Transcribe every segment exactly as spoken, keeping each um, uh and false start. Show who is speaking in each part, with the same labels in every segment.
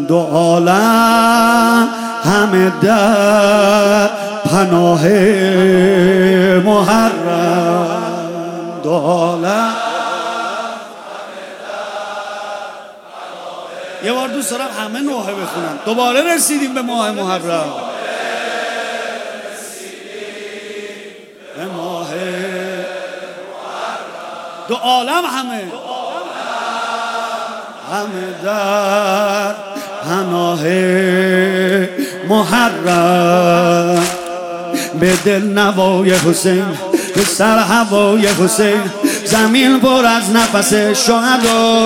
Speaker 1: دو عالم همه در پناه محرم، دو عالم. یه بار دوست دارم همه نوحه بخونم. دوباره رسیدیم به ماه محرم، به ماه دو عالم همه همه در پناه محرم. به دل نوای حسین، به سر هوای حسین، زمین پر از نفس شهدا،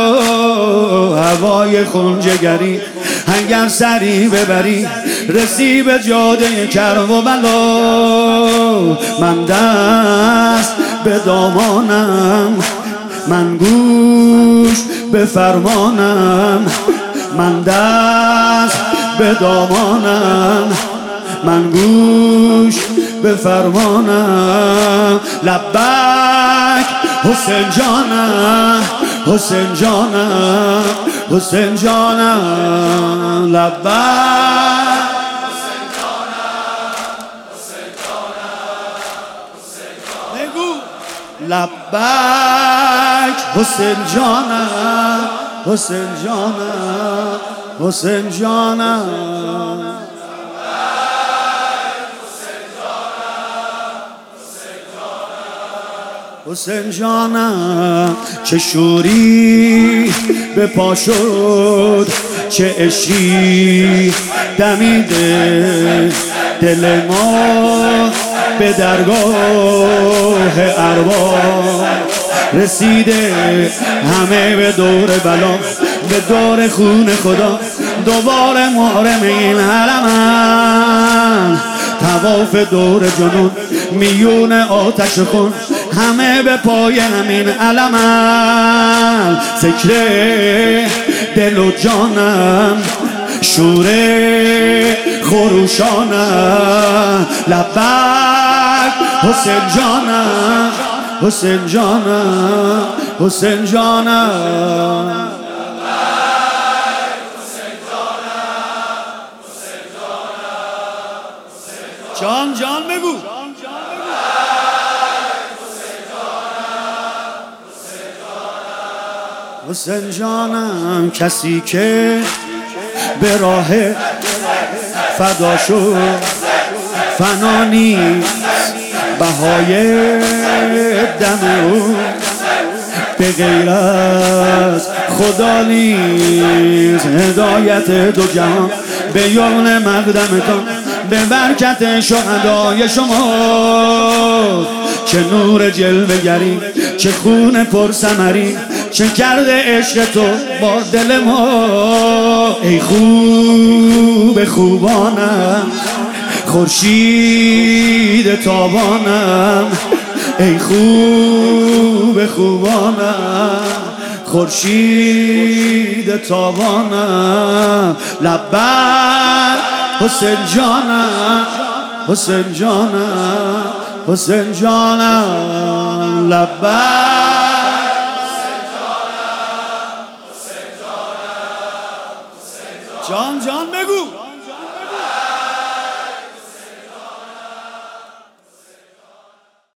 Speaker 1: هوای خونجگری اگر سری ببری رسی به جاده کرب و بلا. من دست به دامانم، من گوش به فرمانم، من دست به دامانم، من گوش به فرمانم. لبک حسین جانم، حسین جانم، حسین جانم، لبک حسین جانم، حسین جانم، حسین جانم. بگو لبک حسین جانم، حسین جانم، حسین جانم. حسین جانم چه شوری به پا شد، چه عشقی دمیده دل ما به درگاه ارواح رسیده. همه به دور بلا، به دور خون خدا، دوباره محرم این حرمن. طواف دور جنون، میون آتش خون، همه به پای همین علمن. ذکر دل و جانم، شور خروشانم. لبک حسین جانم، حسین جانم، حسین جانم. جان جان بگو. حسین جانم کسی که به راه فدا شد، فنا نیست بهای دم او، به غیر از خدا نیست هدایت دو جهان. به یمن مقدمتان، به برکت شهدای شما، چه نور جلوه گری، چه خون پر ثمری، چه کرده عشق تو با دل ما. ای خوب خوبانم، خورشید تابانم، ای خوب خوبانم، خورشید تابانم. لبک حسین جانم، حسین جانم، حسین جانم، لبک. جان جان